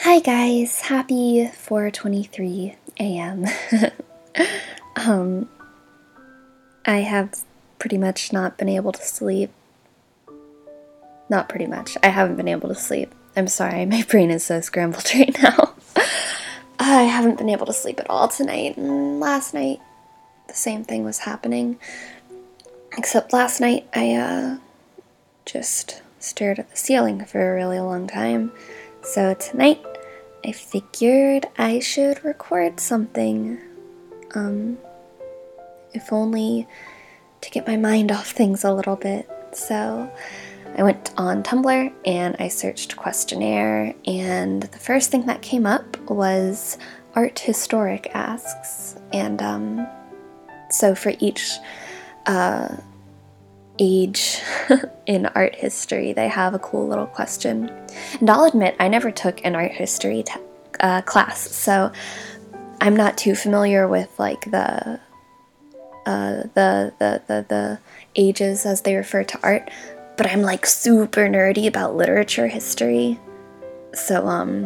Hi guys, happy 4:23 a.m. um, I have pretty much not been able to sleep. Not pretty much. I haven't been able to sleep. I'm sorry, my brain is so scrambled right now. I haven't been able to sleep at all tonight, and last night the same thing was happening. Except last night I just stared at the ceiling for a really long time. So tonight I figured I should record something. If only to get my mind off things a little bit. So I went on Tumblr and I searched questionnaire, and the first thing that came up was Art Historic asks. And so for each age in art history, they have a cool little question. And I'll admit, I never took an art history class, so I'm not too familiar with like the ages as they refer to art, but I'm like super nerdy about literature history, so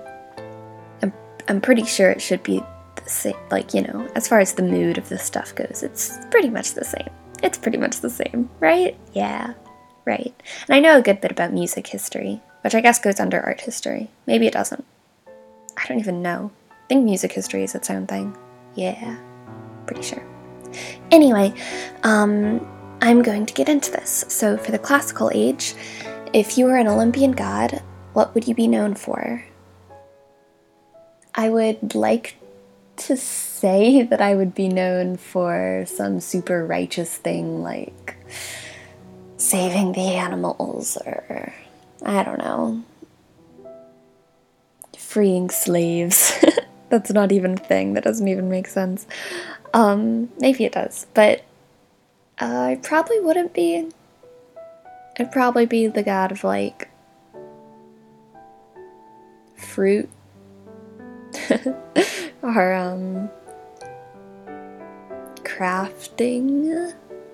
I'm pretty sure it should be the same. Like, you know, as far as the mood of the stuff goes, it's pretty much the same. It's pretty much the same, right? Yeah, right. And I know a good bit about music history, which I guess goes under art history. Maybe it doesn't. I don't even know. I think music history is its own thing. Yeah, pretty sure. Anyway, I'm going to get into this. So for the classical age, if you were an Olympian god, what would you be known for? I would like to say that I would be known for some super righteous thing like saving the animals, or I don't know, freeing slaves. That's not even a thing. That doesn't even make sense. Maybe it does, but I probably wouldn't be. I'd probably be the god of like fruit or crafting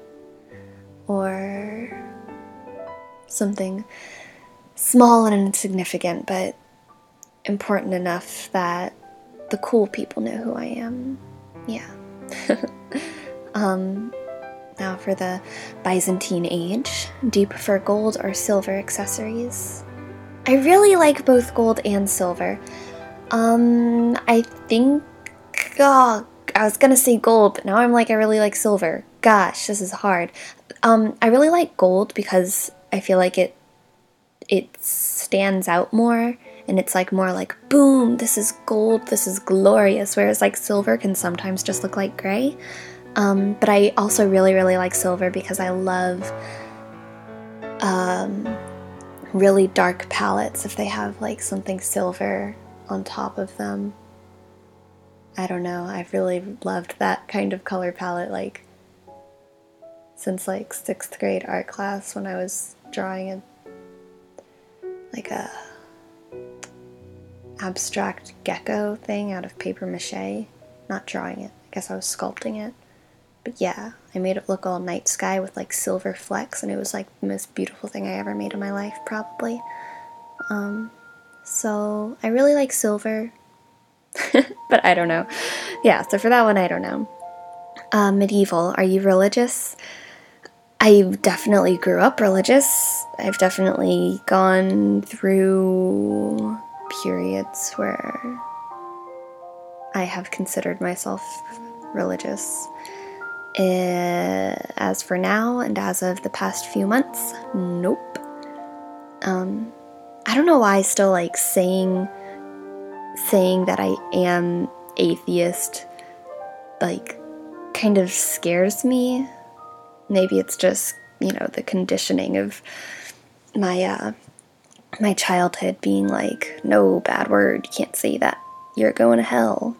or something small and insignificant but important enough that the cool people know who I am. Yeah. Now for the Byzantine age, do you prefer gold or silver accessories? I really like both gold and silver. I think, I was gonna say gold, but now I'm like, I really like silver. Gosh, this is hard. I really like gold because I feel like it stands out more, and it's like more like, boom, this is gold, this is glorious, whereas like silver can sometimes just look like gray. But I also really, really like silver because I love really dark palettes if they have like something silver on top of them. I don't know, I've really loved that kind of color palette like since like 6th grade art class when I was drawing like a abstract gecko thing out of paper mache. Not drawing it, I guess I was sculpting it. But yeah, I made it look all night sky with like silver flecks, and it was like the most beautiful thing I ever made in my life, probably. So I really like silver, but I don't know. Yeah, so for that one, I don't know. Medieval, are you religious? I definitely grew up religious. I've definitely gone through periods where I have considered myself religious. As for now, and as of the past few months, nope. I don't know why I still like saying that I am atheist, like, kind of scares me. Maybe it's just, you know, the conditioning of my my childhood being like, no, bad word, you can't say that, you're going to hell.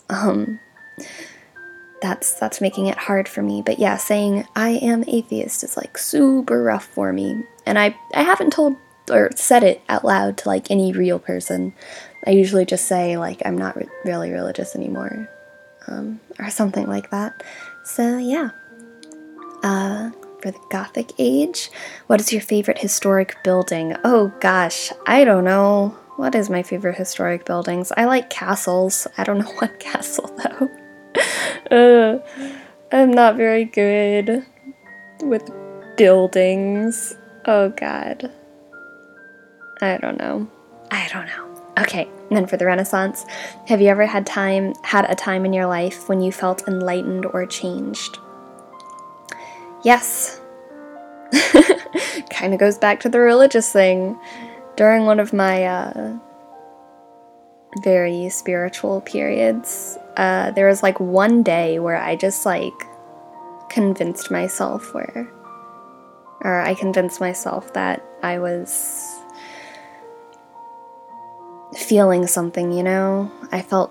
That's making it hard for me. But yeah, saying I am atheist is like super rough for me. And I haven't told or said it out loud to like any real person. I usually just say like I'm not really religious anymore, or something like that. So yeah. For the Gothic age, what is your favorite historic building? Oh gosh, I don't know. What is my favorite historic buildings? I like castles. I don't know what castle, though. I'm not very good with buildings. Oh, God. I don't know. Okay, and then for the Renaissance, have you ever had a time in your life when you felt enlightened or changed? Yes. Kind of goes back to the religious thing. During one of my very spiritual periods, there was like one day where I just like convinced myself that I was feeling something, you know? I was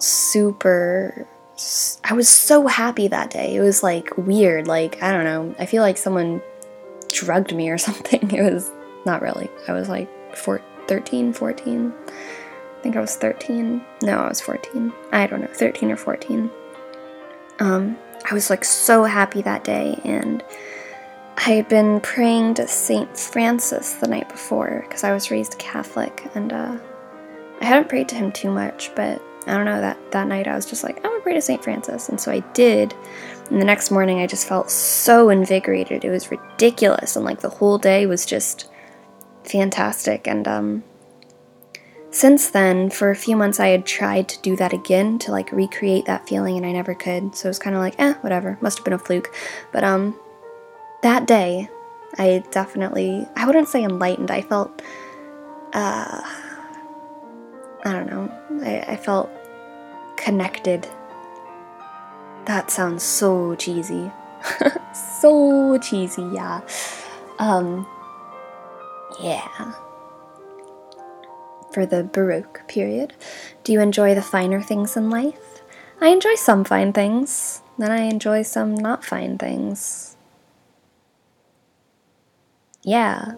so happy that day. It was like weird, like, I don't know, I feel like someone drugged me or something. It was not really. I was like 13, 14. I think I was 13. No, I was 14. I don't know, 13 or 14. I was like so happy that day, and I had been praying to St. Francis the night before because I was raised Catholic, and I hadn't prayed to him too much, but I don't know, that night I was just like, I'm gonna pray to St. Francis, and so I did, and the next morning I just felt so invigorated. It was ridiculous, and like the whole day was just fantastic, and since then, for a few months I had tried to do that again, to like recreate that feeling, and I never could, so it was kind of like, whatever, must have been a fluke, but that day, I wouldn't say enlightened, I felt, I don't know, I felt connected. That sounds so cheesy. So cheesy, yeah. Yeah. For the Baroque period, do you enjoy the finer things in life? I enjoy some fine things, then I enjoy some not fine things. Yeah.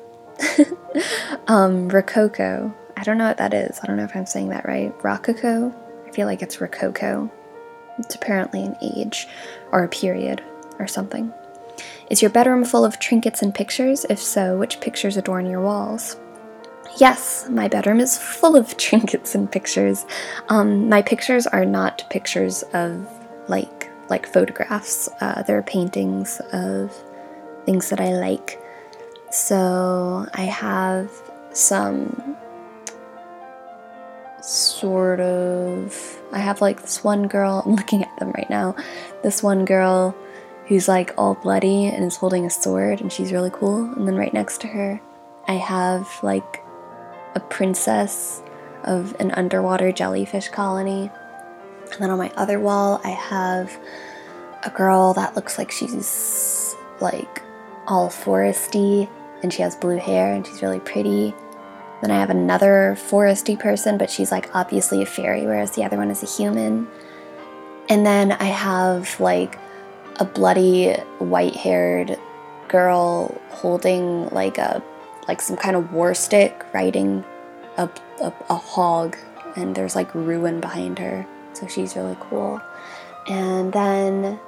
Rococo. I don't know what that is. I don't know if I'm saying that right. Rococo? I feel like it's Rococo. It's apparently an age, or a period, or something. Is your bedroom full of trinkets and pictures? If so, which pictures adorn your walls? Yes, my bedroom is full of trinkets and pictures. My pictures are not pictures of, like photographs. They're paintings of things that I like. So I have some I have like this one girl, I'm looking at them right now, this one girl who's like all bloody and is holding a sword, and she's really cool. And then right next to her, I have like a princess of an underwater jellyfish colony. And then on my other wall, I have a girl that looks like she's like all foresty, and she has blue hair, and she's really pretty. Then I have another foresty person, but she's like obviously a fairy, whereas the other one is a human. And then I have like a bloody white-haired girl holding like some kind of war stick, riding a hog, and there's like ruin behind her, so she's really cool. And then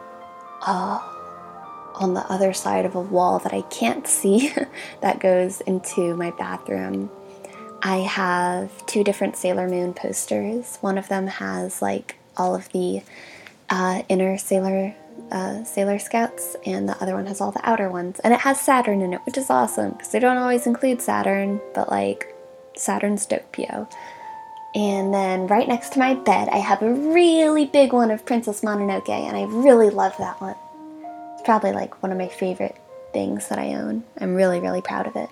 on the other side of a wall that I can't see that goes into my bathroom, I have 2 different Sailor Moon posters. One of them has like all of the inner Sailor Scouts, and the other one has all the outer ones. And it has Saturn in it, which is awesome, because they don't always include Saturn, but like, Saturn's dope, yo. And then right next to my bed, I have a really big one of Princess Mononoke, and I really love that one. It's probably like one of my favorite things that I own. I'm really, really proud of it.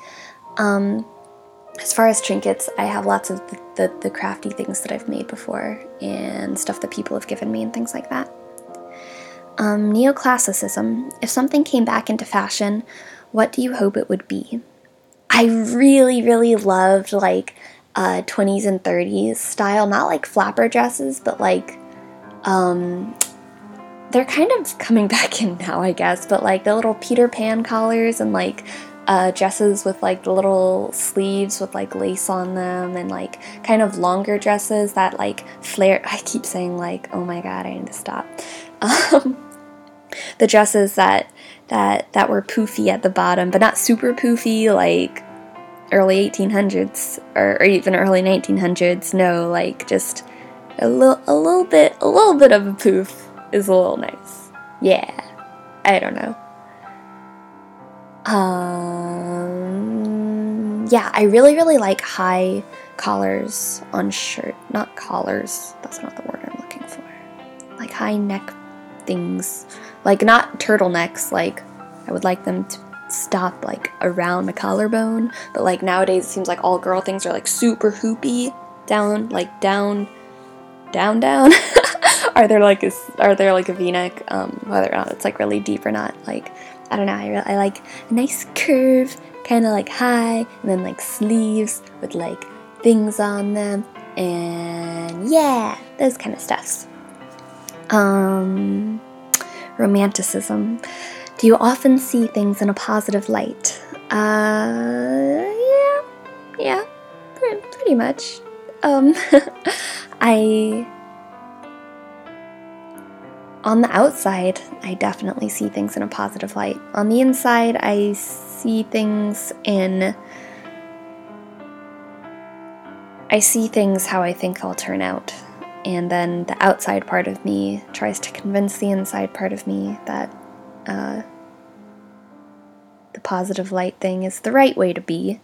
As far as trinkets, I have lots of the crafty things that I've made before, and stuff that people have given me and things like that. Neoclassicism. If something came back into fashion, what do you hope it would be? I really, really loved like 20s and 30s style, not like flapper dresses, but like they're kind of coming back in now, I guess, but like the little Peter Pan collars, and like dresses with like the little sleeves with like lace on them, and like kind of longer dresses that like flare. I keep saying like, oh my god, I need to stop. The dresses that were poofy at the bottom, but not super poofy, like early 1800s or even early 1900s. No, like just a little bit of a poof is a little nice. Yeah, I don't know. Yeah, I really like high collars on shirt. Not collars, that's not the word I'm looking for. Like high neck things. Like not turtlenecks, like I would like them to stop like around the collarbone. But like nowadays it seems like all girl things are like super hoopy down, like down. Are there like a V-neck, whether or not it's like really deep or not, like I don't know, I like a nice curve, kind of like high, and then like sleeves with like things on them, and yeah, those kind of stuffs. Romanticism. Do you often see things in a positive light? Yeah, pretty much. On the outside, I definitely see things in a positive light. On the inside, I see things how I think they'll turn out. And then the outside part of me tries to convince the inside part of me that the positive light thing is the right way to be.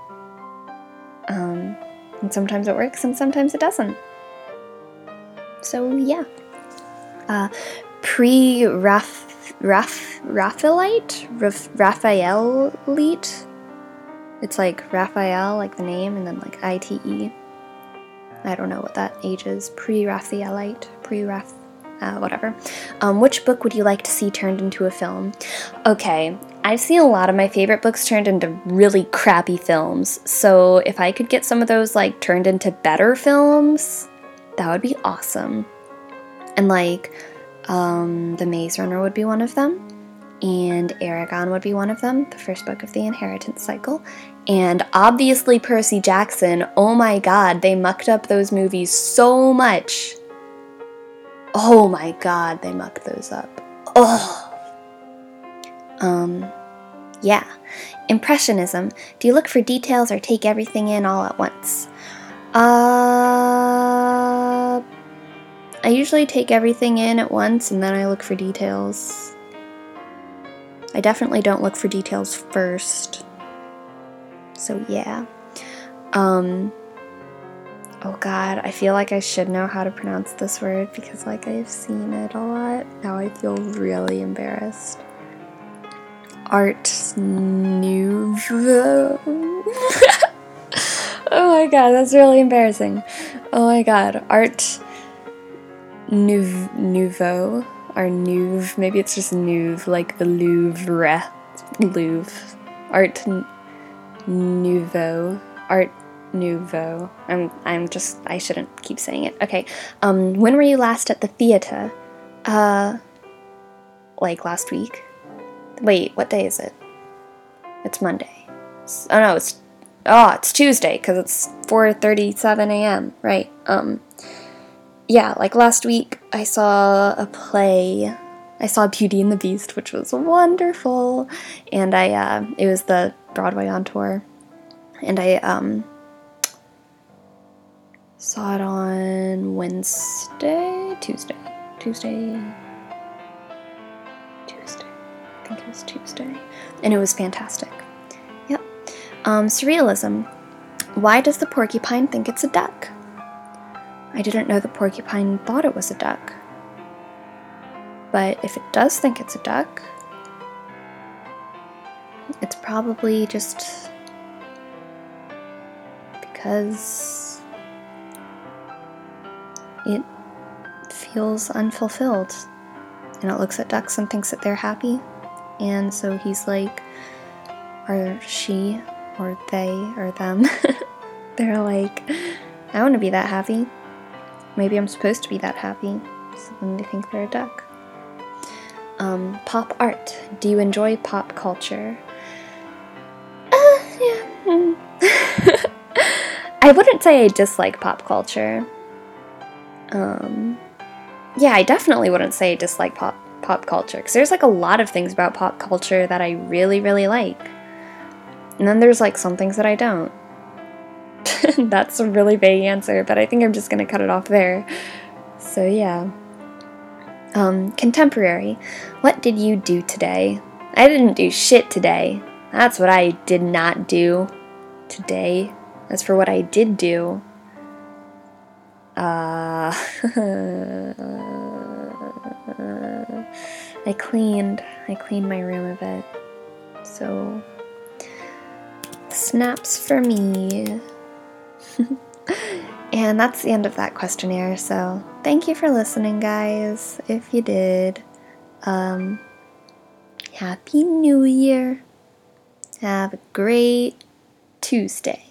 And sometimes it works and sometimes it doesn't. So yeah. Raphaelite? It's like Raphael, like the name, and then like I-T-E. I don't know what that age is. Pre-Raphaelite, whatever. Which book would you like to see turned into a film? Okay, I've seen a lot of my favorite books turned into really crappy films, so if I could get some of those like turned into better films, that would be awesome. And like, The Maze Runner would be one of them, and Eragon would be one of them, the first book of the Inheritance Cycle, and obviously Percy Jackson. Oh my god, they mucked up those movies so much. Oh my god, they mucked those up. Ugh. Yeah. Impressionism. Do you look for details or take everything in all at once? I usually take everything in at once and then I look for details. I definitely don't look for details first. So yeah. Oh god, I feel like I should know how to pronounce this word because like I've seen it a lot. Now I feel really embarrassed. Art Nouveau. Oh my god, that's really embarrassing. Oh my god, Art Nouveau, or Nouveau, maybe it's just Nouveau, like the Louvre. Art Nouveau. I shouldn't keep saying it. Okay, when were you last at the theater? Like last week? Wait, what day is it? It's Monday. It's Tuesday, because it's 4:37 a.m., right? Yeah, like last week I saw a play. I saw Beauty and the Beast, which was wonderful, and it was the Broadway on tour, and I saw it on Tuesday. I think it was Tuesday, and it was fantastic. Yep. Surrealism. Why does the porcupine think it's a duck? I didn't know the porcupine thought it was a duck. But if it does think it's a duck, it's probably just because it feels unfulfilled. And it looks at ducks and thinks that they're happy. And so he's like, or she, or they, or them, they're like, I want to be that happy. Maybe I'm supposed to be that happy. So then they think they're a duck. Pop art. Do you enjoy pop culture? Yeah. I wouldn't say I dislike pop culture. Yeah, I definitely wouldn't say I dislike pop culture, because there's like a lot of things about pop culture that I really, really like. And then there's like some things that I don't. That's a really vague answer, but I think I'm just gonna cut it off there. So yeah. Contemporary. What did you do today? I didn't do shit today. That's what I did not do today. As for what I did do, I cleaned my room a bit. So, snaps for me. And that's the end of that questionnaire, so thank you for listening, guys, if you did. Happy New Year. Have a great Tuesday.